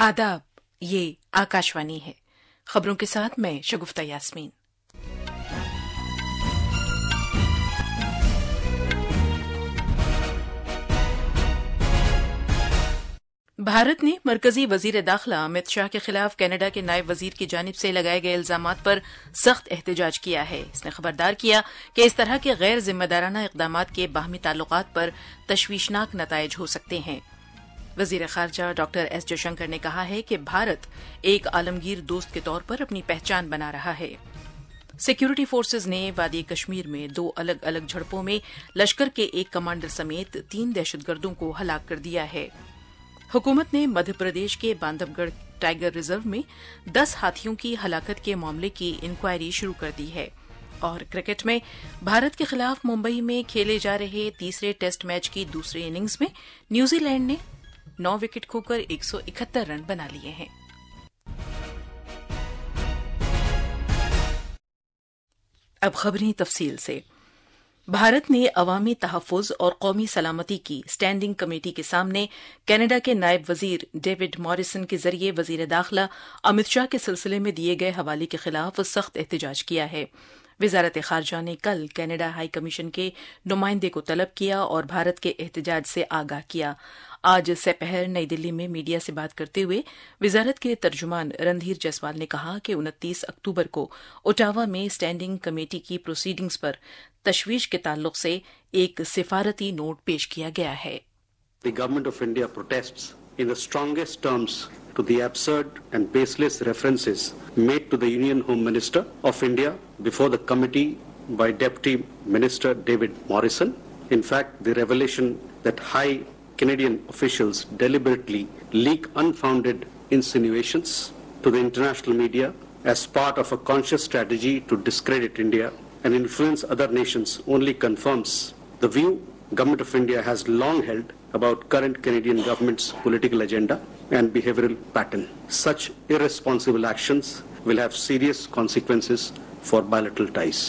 आदाब, ये आकाशवाणी है। खबरों के साथ मैं शगुफ्ता यास्मीन। भारत ने मरकजी वजीर दाखिला अमित शाह के खिलाफ कनाडा के नायब वजीर की जानिब से लगाए गए इल्जामात पर सख्त एहतजाज किया है। इसने खबरदार किया कि इस तरह के गैर जिम्मेदाराना इकदामात के बाहमी ताल्लुकात पर तशवीशनाक नताइज हो सकते हैं। वजीर खारजा डॉक्टर एस जयशंकर ने कहा है कि भारत एक आलमगीर दोस्त के तौर पर अपनी पहचान बना रहा है। सिक्योरिटी फोर्सेज ने वादी कश्मीर में 2 अलग अलग झड़पों में लश्कर के एक कमांडर समेत 3 दहशतगर्दों को हलाक कर दिया है। हुकूमत ने मध्य प्रदेश के बांधवगढ़ टाइगर रिजर्व में 10 हाथियों की हलाकत के मामले की इंक्वायरी शुरू कर दी है। और क्रिकेट में भारत के खिलाफ मुंबई में खेले जा रहे तीसरे टेस्ट मैच की दूसरी इनिंग्स में न्यूजीलैंड ने 9 विकेट खोकर 171 रन बना लिए हैं। अब खबरें तफसील से। भारत ने अवामी तहफ़्फ़ुज़ और कौमी सलामती की स्टैंडिंग कमेटी के सामने कनाडा के नायब वजीर डेविड मॉरिसन के जरिए वजीर दाखिला अमित शाह के सिलसिले में दिए गए हवाले के खिलाफ सख्त एहतजाज किया है। वजारत खारजा ने कल कनाडा हाई कमीशन के नुमाइंदे को तलब किया और भारत के एहतजाज से आगाह किया। आज सपहर नई दिल्ली में मीडिया से बात करते हुए वजारत के तर्जुमान रणधीर जायसवाल ने कहा कि 29 अक्टूबर को ओटावा में स्टैंडिंग कमेटी की प्रोसीडिंग्स पर तशवीश के ताल्लुक से एक सिफारती नोट पेश किया गया है। The Government of India protests in the strongest terms to the absurd and baseless references made to the Union Home Minister of India before the committee by Deputy Minister David Morrison. In fact, the revelation that high Canadian officials deliberately leak unfounded insinuations to the international media as part of a conscious strategy to discredit India and influence other nations only confirms the view Government of India has long held about current Canadian government's political agenda and behavioral pattern. Such irresponsible actions will have serious consequences for bilateral ties.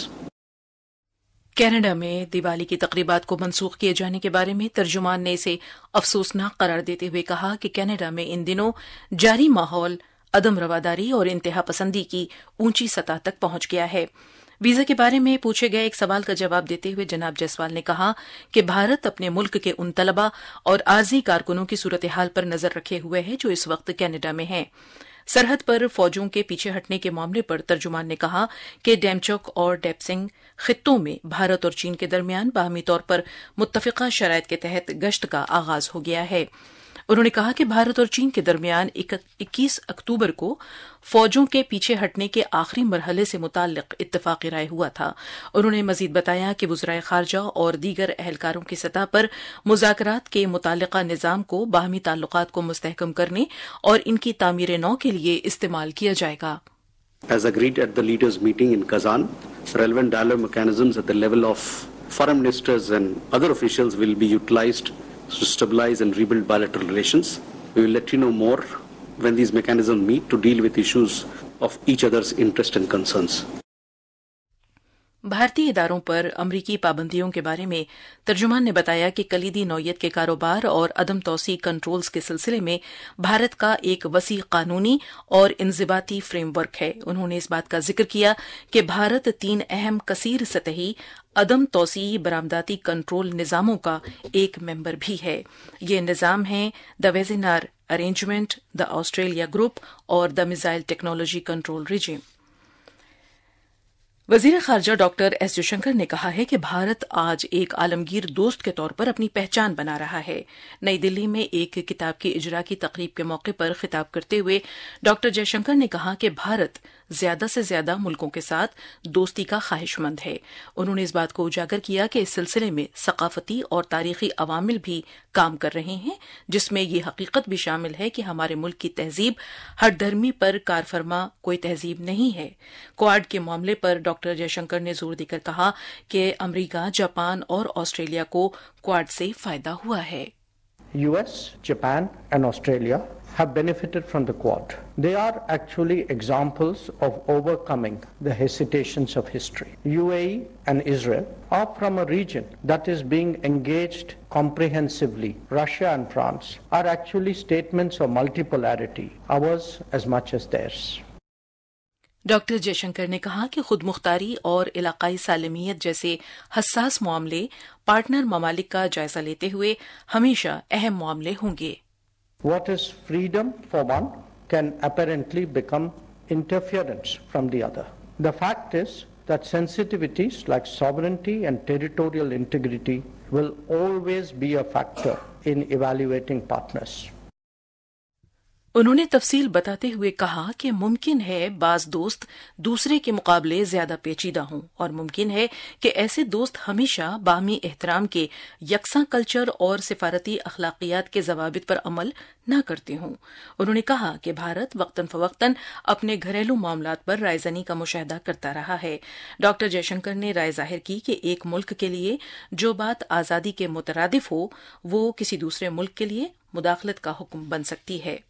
Canada में दिवाली की तकरीबात को मनसूख किए जाने के बारे में तर्जुमान ने इसे अफसोसनाक करार देते हुए कहा कि कनाडा में इन दिनों जारी माहौल अदम रवादारी और इंतहा पसंदी की ऊंची सतह तक पहुंच गया है। वीजा के बारे में पूछे गए एक सवाल का जवाब देते हुए जनाब जायसवाल ने कहा कि भारत अपने मुल्क के उन तलबा और आर्जी कारकुनों की सूरत हाल पर नजर रखे हुए है जो इस वक्त कनाडा में हैं। सरहद पर फौजों के पीछे हटने के मामले पर तर्जुमान ने कहा कि डेमचोक और डेपसिंग खित्तों में भारत और चीन के दरमियान बाहमी तौर पर मुत्तफिका शराइत के तहत गश्त का आगाज हो गया है। उन्होंने कहा कि भारत और चीन के दरमियान 21 अक्टूबर को फौजों के पीछे हटने के आखिरी मरहले से मुताल्लिक इत्तफाक़ी राय हुआ था। उन्होंने मजीद बताया कि वज़राए ख़ारजा और दीगर अहलकारों की सतह पर मुज़ाकरात के मुताल्लिक़ा निज़ाम को बाहमी ताल्लुकात को मुस्तहकम करने और इनकी तामीर नौ के लिए इस्तेमाल किया जाएगा। As agreed at the leaders' meeting in Kazan, relevant dialogue mechanisms at the level of foreign ministers and other officials will be utilized to stabilize and rebuild bilateral relations. We will let you know more when these mechanisms meet to deal with issues of each other's interest and concerns. भारतीय इदारों पर अमरीकी पाबंदियों के बारे में तर्जुमान ने बताया कि कलीदी नौयत के कारोबार और अदम तौसी कंट्रोल्स के सिलसिले में भारत का एक वसी कानूनी और इंज़िबाती फ्रेमवर्क है। उन्होंने इस बात का जिक्र किया कि भारत 3 अहम कसीर सतही अदम तौसी बरामदाती कंट्रोल निज़ामों का एक मेंबर भी है। ये निज़ाम हैं the Wassenaar arrangement, the Australia group और the missile technology control regime. वजीर खारजा डॉक्टर एस जयशंकर ने कहा है कि भारत आज एक आलमगीर दोस्त के तौर पर अपनी पहचान बना रहा है। नई दिल्ली में एक किताब की इजरा की तकरीब के मौके पर खिताब करते हुए डॉक्टर जयशंकर ने कहा कि भारत ज्यादा से ज्यादा मुल्कों के साथ दोस्ती का ख्वाहिशमंद है। उन्होंने इस बात को उजागर किया कि इस सिलसिले में सकाफती और तारीखी अवामिल भी काम कर रहे हैं, जिसमें ये हकीकत भी शामिल है कि हमारे मुल्क की तहजीब हठधर्मी पर कारफरमा कोई तहजीब नहीं है। क्वाड के मामले पर डॉक्टर जयशंकर ने जोर देकर कहा कि अमरीका, जापान और ऑस्ट्रेलिया को क्वाड से फायदा हुआ है। US, Japan and Australia have benefited from the Quad. They are actually examples of overcoming the hesitations of history. UAE and Israel are from a region that is being engaged comprehensively. Russia and France are actually statements of multipolarity, ours as much as theirs. Doctor Jaishankar نے کہا کہ خود مختاری اور علاقائی سالمیت جیسے حساس معاملے پارٹنر ممالک کا جائزہ لیتے ہوئے ہمیشہ اہم معاملے ہوں گے. What is freedom for one can apparently become interference from the other. The fact is that sensitivities like sovereignty and territorial integrity will always be a factor in evaluating partners. انہوں نے تفصیل بتاتے ہوئے کہا کہ ممکن ہے بعض دوست دوسرے کے مقابلے زیادہ پیچیدہ ہوں اور ممکن ہے کہ ایسے دوست ہمیشہ باہمی احترام کے یکساں کلچر اور سفارتی اخلاقیات کے ضوابط پر عمل نہ کرتے ہوں. انہوں نے کہا کہ بھارت وقتاً فوقتاً اپنے گھریلو معاملات پر رائے زنی کا مشاہدہ کرتا رہا ہے. ڈاکٹر جے شنکر نے رائے ظاہر کی کہ ایک ملک کے لیے جو بات آزادی کے مترادف ہو وہ کسی دوسرے ملک کے لیے مداخلت کا حکم بن سکتی ہے.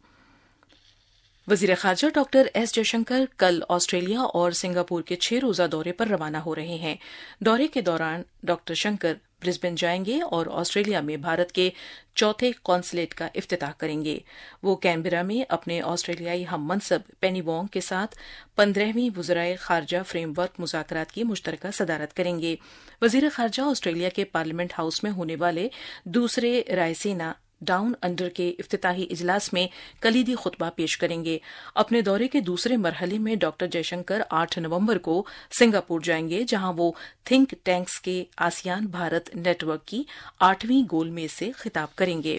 وزیر خارجہ ڈاکٹر ایس جے شنکر کل آسٹریلیا اور سنگاپور کے 6 روزہ دورے پر روانہ ہو رہے ہیں. دورے کے دوران ڈاکٹر شنکر برسبن جائیں گے اور آسٹریلیا میں بھارت کے 4تھے قونصلیٹ کا افتتاح کریں گے. وہ کینبرا میں اپنے آسٹریلیائی ہم منصب پینی وانگ کے ساتھ 15ویں وزرائے خارجہ فریم ورک مذاکرات کی مشترکہ صدارت کریں گے. وزیر خارجہ آسٹریلیا کے پارلیمنٹ ہاؤس میں ہونے والے دوسرے رائسینا ڈاؤن انڈر کے افتتاحی اجلاس میں کلیدی خطبہ پیش کریں گے. اپنے دورے کے دوسرے مرحلے میں ڈاکٹر جے شنکر 8 نومبر کو سنگاپور جائیں گے جہاں وہ تھنک ٹینکس کے آسیان بھارت نیٹ ورک کی 8ویں گول میز سے خطاب کریں گے.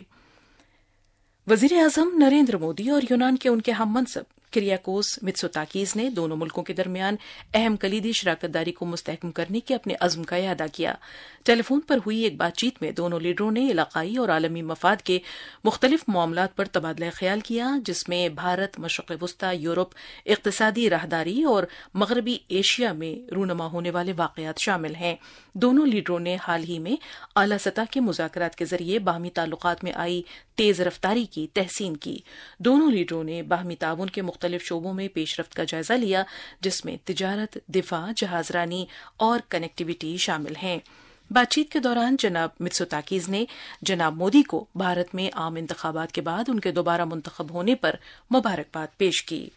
وزیر اعظم نریندر مودی اور یونان کے ان کے ہم منصب کریاکوس متسوتاکیز نے دونوں ملکوں کے درمیان اہم کلیدی شراکت داری کو مستحکم کرنے کے اپنے عزم کا اعادہ کیا. ٹیلی فون پر ہوئی ایک بات چیت میں دونوں لیڈروں نے علاقائی اور عالمی مفاد کے مختلف معاملات پر تبادلہ خیال کیا جس میں بھارت، مشرق وسطی، یورپ، اقتصادی راہداری اور مغربی ایشیا میں رونما ہونے والے واقعات شامل ہیں. دونوں لیڈروں نے حال ہی میں اعلی سطح کے مذاکرات کے ذریعے باہمی تعلقات میں آئی تیز رفتاری کی تحسین کی. دونوں لیڈروں نے باہمی تعاون کے مختلف شعبوں میں پیش رفت کا جائزہ لیا جس میں تجارت، دفاع، جہاز رانی اور کنیکٹیویٹی شامل ہیں. بات چیت کے دوران جناب متسوتاکیز نے جناب مودی کو بھارت میں عام انتخابات کے بعد ان کے دوبارہ منتخب ہونے پر مبارکباد پیش کی.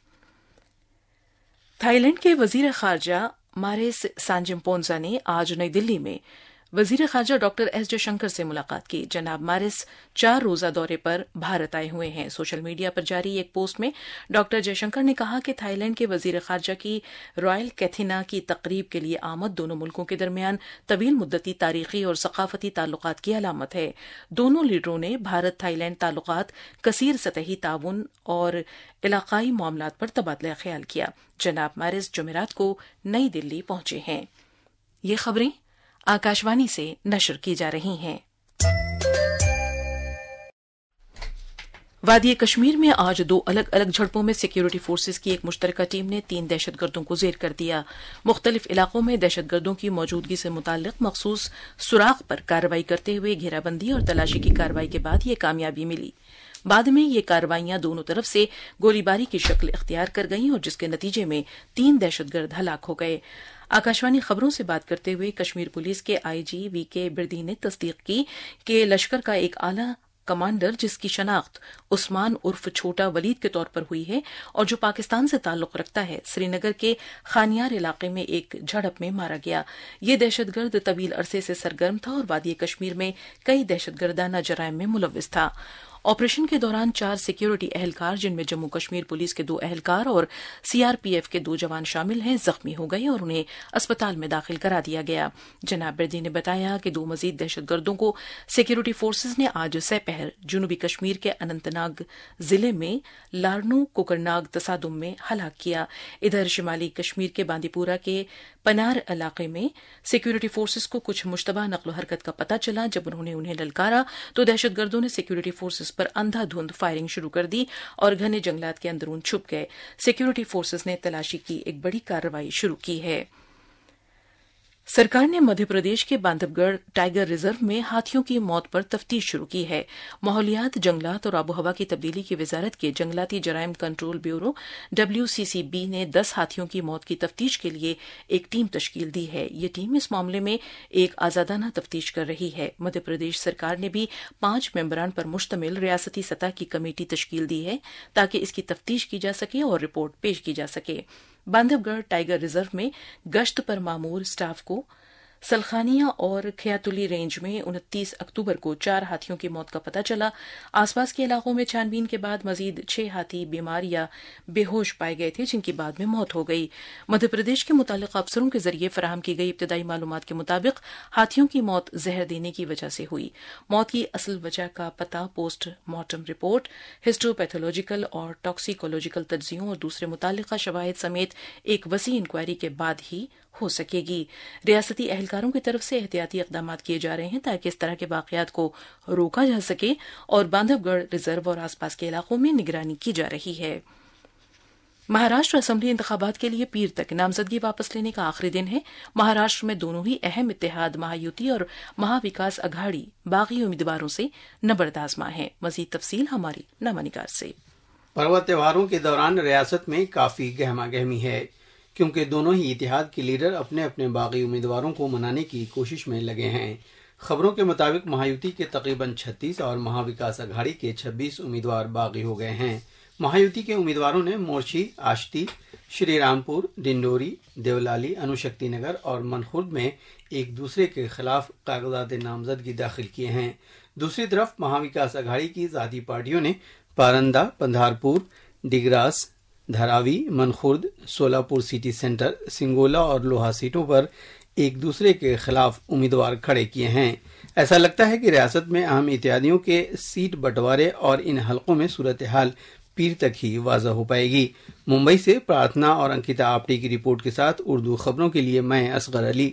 تھائی لینڈ کے وزیر خارجہ ماریس سانجمپونزا نے آج نئی دلی میں وزیر خارجہ ڈاکٹر ایس جے شنکر سے ملاقات کی. جناب مارس 4 روزہ دورے پر بھارت آئے ہوئے ہیں. سوشل میڈیا پر جاری ایک پوسٹ میں ڈاکٹر جے شنکر نے کہا کہ تھائی لینڈ کے وزیر خارجہ کی رائل کیتھینا کی تقریب کے لیے آمد دونوں ملکوں کے درمیان طویل مدتی تاریخی اور ثقافتی تعلقات کی علامت ہے. دونوں لیڈروں نے بھارت تھائی لینڈ تعلقات، کثیر سطحی تعاون اور علاقائی معاملات پر تبادلہ خیال کیا. جناب مارس جمعرات کو نئی دلی پہنچے ہیں. یہ خبریں آکاشوانی سے نشر کی جا رہی ہیں. وادی کشمیر میں آج 2 الگ الگ جھڑپوں میں سیکیورٹی فورسز کی ایک مشترکہ ٹیم نے 3 دہشت گردوں کو زیر کر دیا. مختلف علاقوں میں دہشت گردوں کی موجودگی سے متعلق مخصوص سراغ پر کارروائی کرتے ہوئے گھیرا بندی اور تلاشی کی کارروائی کے بعد یہ کامیابی ملی. بعد میں یہ کارروائیاں دونوں طرف سے گولی باری کی شکل اختیار کر گئیں اور جس کے نتیجے میں 3 دہشت گرد ہلاک ہو گئے. آکاشوانی خبروں سے بات کرتے ہوئے کشمیر پولیس کے آئی جی وی کے بردی نے تصدیق کی کہ لشکر کا ایک اعلی کمانڈر جس کی شناخت عثمان عرف چھوٹا ولید کے طور پر ہوئی ہے اور جو پاکستان سے تعلق رکھتا ہے، سری نگر کے خانیار علاقے میں ایک جھڑپ میں مارا گیا. یہ دہشت گرد طویل عرصے سے سرگرم تھا اور وادی کشمیر میں کئی دہشت گردانہ جرائم میں ملوث تھا. آپریشن کے دوران 4 سیکیورٹی اہلکار جن میں جموں کشمیر پولیس کے 2 اہلکار اور سی آر پی ایف کے 2 جوان شامل ہیں زخمی ہو گئے اور انہیں اسپتال میں داخل کرا دیا گیا. جناب بردی نے بتایا کہ 2 مزید دہشت گردوں کو سیکیورٹی فورسز نے آج سہ پہر جنوبی کشمیر کے اننت ناگ ضلع میں لارنو کوکرناگ تصادم میں ہلاک کیا. ادھر شمالی کشمیر کے باندی پورہ کے پنار علاقے میں سیکیورٹی فورسز کو کچھ مشتبہ نقل و حرکت کا پتہ چلا. جب انہیں للکارا تو دہشت گردوں نے سیکیورٹی فورسز پر اندھا دھند فائرنگ شروع کر دی اور گھنے جنگلات کے اندرون چھپ گئے. سیکیورٹی فورسز نے تلاشی کی ایک بڑی کارروائی شروع کی ہے. सरकार ने मध्य प्रदेश के बांधवगढ़ टाइगर रिजर्व में हाथियों की मौत पर तफ्तीश शुरू की है। माहौलियात, जंगलात और आबोहवा की तब्दीली की वजारत के जंगलाती जराइम कंट्रोल ब्यूरो WCCB ने 10 हाथियों की मौत की तफ्तीश के लिए एक टीम तश्कील दी है। ये टीम इस मामले में एक आजादाना तफ्तीश कर रही है। मध्य प्रदेश सरकार ने भी 5 मेंबरान पर मुश्तमिल रियासती सतह की कमेटी तश्कील दी है ताकि इसकी तफ्तीश की जा सके और रिपोर्ट पेश की जा सके। बांधवगढ़ टाइगर रिजर्व में गश्त पर मामूर स्टाफ को सलखानिया और खयातुली रेंज में 29 अक्टूबर को 4 हाथियों की मौत का पता चला। आसपास के इलाकों में छानबीन के बाद मजीद 6 हाथी बीमार या बेहोश पाए गए थे, जिनकी बाद में मौत हो गई। मध्य प्रदेश के मुताल्लिक़ अफसरों के जरिए फराहम की गई इब्तदाई मालूमात के मुताबिक हाथियों की मौत जहर देने की वजह से हुई। मौत की असल वजह का पता पोस्ट मार्टम रिपोर्ट, हिस्टोपैथोलॉजिकल और टॉक्सिकोलॉजिकल तज्जियों और दूसरे मुताल्लिक़ा शवाहिद समेत एक वसी इंक्वायरी के बाद ही हो सकेगी। रियासती एहलकारों की तरफ से एहतियाती इकदाम किए जा रहे हैं ताकि इस तरह के वाकयात को रोका जा सके और बांधवगढ़ रिजर्व और आसपास के इलाकों में निगरानी की जा रही है। महाराष्ट्र असेंबली इंतखाबात के लिए पीर तक नामजदगी वापस लेने का आखिरी दिन है। महाराष्ट्र में दोनों ही अहम इत्तेहाद महायुति और महाविकास अघाड़ी बागी उम्मीदवारों से नबर्द आजमा है। मजीद तफसील हमारी नामानिगार से। पर्व त्योहारों के दौरान रियासत में काफी गहमा गहमी है, क्योंकि दोनों ही इतिहाद के लीडर अपने अपने बागी उम्मीदवारों को मनाने की कोशिश में लगे हैं। खबरों के मुताबिक महायुति के तकरीबन 36 और महाविकास अघाड़ी के 26 उम्मीदवार बागी हो गए हैं। महायुति के उम्मीदवारों ने मोर्शी, आष्टी, श्रीरामपुर, डिंडोरी, देवलाली, अनुशक्ति नगर और मनखुर्द में एक दूसरे के खिलाफ कागजात नामजदगी दाखिल किए हैं। दूसरी तरफ महाविकास अघाड़ी की ज़ाती पार्टियों ने पारंदा, पंधारपुर, डिगरास, धारावी, मनखुर्द, सोलापुर सिटी सेंटर, सिंगोला और लोहा सीटों पर एक दूसरे के खिलाफ उम्मीदवार खड़े किए हैं। ऐसा लगता है कि रियासत में अहम इत्यादियों के सीट बंटवारे और इन हलकों में सूरत हाल पीर तक ही वाज़ह हो पाएगी। मुंबई से प्रार्थना और अंकिता आप्टे की रिपोर्ट के साथ उर्दू खबरों के लिए मैं असगर अली।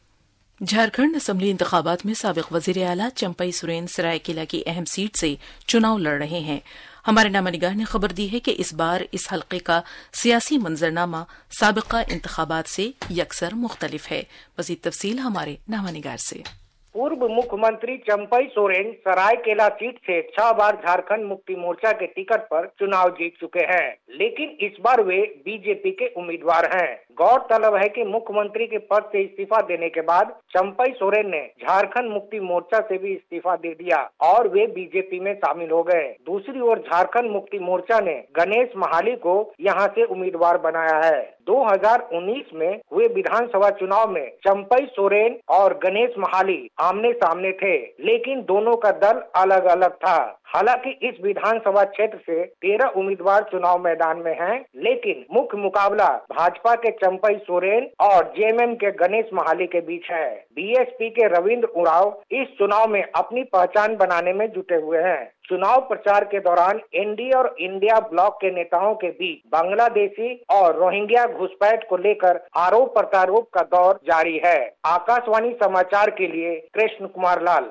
झारखंड असेंबली इंतखाबात में साबिक वजीर आला चंपई सुरेन सरायकेला की अहम सीट से चुनाव लड़ रहे हैं। हमारे नामानिगार ने खबर दी है कि इस बार इस हलके का सियासी मंजरनामा साबिका इंतखाबात से यकसर मुख्तलिफ है। मज़ीद तफसील हमारे नामानिगार से। पूर्व मुख्यमंत्री चंपई सोरेन सरायकेला सीट से 6 बार झारखंड मुक्ति मोर्चा के टिकट पर चुनाव जीत चुके हैं, लेकिन इस बार वे बीजेपी के उम्मीदवार हैं। गौरतलब है कि मुख्यमंत्री के पद से इस्तीफा देने के बाद चंपई सोरेन ने झारखंड मुक्ति मोर्चा से भी इस्तीफा दे दिया और वे बीजेपी में शामिल हो गए। दूसरी ओर झारखंड मुक्ति मोर्चा ने गणेश महाली को यहां से उम्मीदवार बनाया है। 2019 में हुए विधानसभा चुनाव में चंपई सोरेन और गणेश महाली आमने सामने थे, लेकिन दोनों का दल अलग अलग था। हालांकि इस विधानसभा क्षेत्र से 13 उम्मीदवार चुनाव मैदान में हैं, लेकिन मुख्य मुकाबला भाजपा के चंपई सोरेन और जेएमएम के गणेश महाली के बीच है। बीएसपी के रविंद्र उरांव इस चुनाव में अपनी पहचान बनाने में जुटे हुए हैं। चुनाव प्रचार के दौरान एनडीए और इंडिया ब्लॉक के नेताओं के बीच बांग्लादेशी और रोहिंग्या घुसपैठ को लेकर आरोप प्रत्यारोप का दौर जारी है। आकाशवाणी समाचार के लिए कृष्ण कुमार लाल।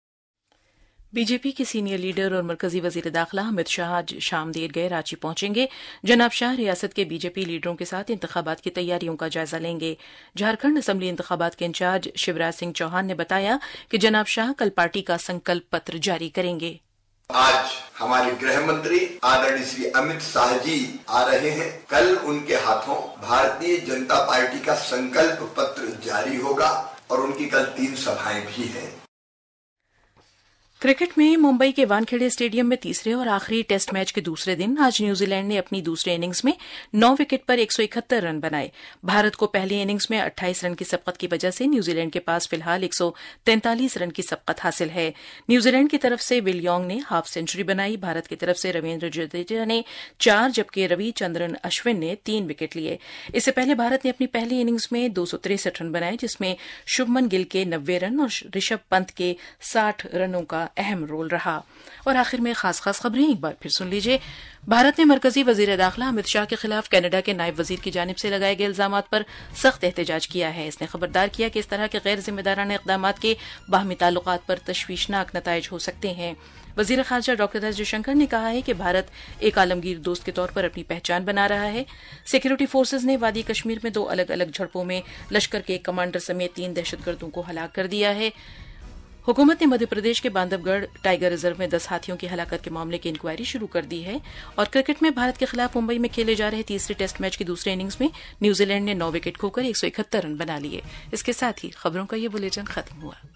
बीजेपी के सीनियर लीडर और मरकजी वजीर दाखिला अमित शाह आज शाम देर गए रांची पहुंचेंगे। जनाब शाह रियासत के बीजेपी लीडरों के साथ इंतखाबात की तैयारियों का जायजा लेंगे। झारखंड असेंबली इंतखाबात के इंचार्ज शिवराज सिंह चौहान ने बताया कि जनाब शाह कल पार्टी का संकल्प पत्र जारी करेंगे। आज हमारे गृह मंत्री आदरणीय श्री अमित शाह जी आ रहे हैं। कल उनके हाथों भारतीय जनता पार्टी का संकल्प पत्र जारी होगा और उनकी कल 3 सभाएं भी हैं। क्रिकेट में मुंबई के वानखेड़े स्टेडियम में तीसरे और आखिरी टेस्ट मैच के दूसरे दिन आज न्यूजीलैंड ने अपनी दूसरे इनिंग्स में 9 विकेट पर 171 रन बनाए। भारत को पहली इनिंग्स में 28 रन की सबकत की वजह से न्यूजीलैंड के पास फिलहाल 143 रन की सबकत हासिल है। न्यूजीलैंड की तरफ से विल यॉन्ग ने हाफ सेंचुरी बनाई। भारत की तरफ से रविंद्र जडेजा ने 4 जबकि रविचंद्रन अश्विन ने 3 विकेट लिए। इससे पहले भारत ने अपनी पहली इनिंग्स में 263 रन बनाए, जिसमें शुभमन गिल के 90 रन और ऋषभ पंत के 60 रनों का کا اہم رول رہا۔ اور آخر میں خاص خبریں ایک بار پھر سن لیجیے۔ بھارت نے مرکزی وزیر داخلہ امت شاہ کے خلاف کینیڈا کے نائب وزیر کی جانب سے لگائے گئے الزامات پر سخت احتجاج کیا ہے۔ اس نے خبردار کیا کہ اس طرح کے غیر ذمہ دارانہ اقدامات کے باہمی تعلقات پر تشویشناک نتائج ہو سکتے ہیں۔ وزیر خارجہ ڈاکٹر ایس جے شنکر نے کہا ہے کہ بھارت ایک عالمگیر دوست کے طور پر اپنی پہچان بنا رہا ہے۔ سیکورٹی فورسز نے وادی کشمیر میں 2 الگ الگ جھڑپوں میں لشکر کے ایک کمانڈر سمیت 3 دہشت گردوں کو ہلاک کر دیا ہے۔ حکومت نے مدھیہ پردیش کے باندھو گڑھ ٹائیگر ریزرو میں 10 ہاتھیوں کی ہلاکت کے معاملے کی انکوائری شروع کر دی ہے۔ اور کرکٹ میں بھارت کے خلاف ممبئی میں کھیلے جا رہے تیسرے ٹیسٹ میچ کی دوسرے اننگز میں نیوزی لینڈ نے 9 وکٹ کھوکر 171 رن بنا لیے۔ اس کے ساتھ ہی خبروں کا یہ بلیٹن ختم ہوا۔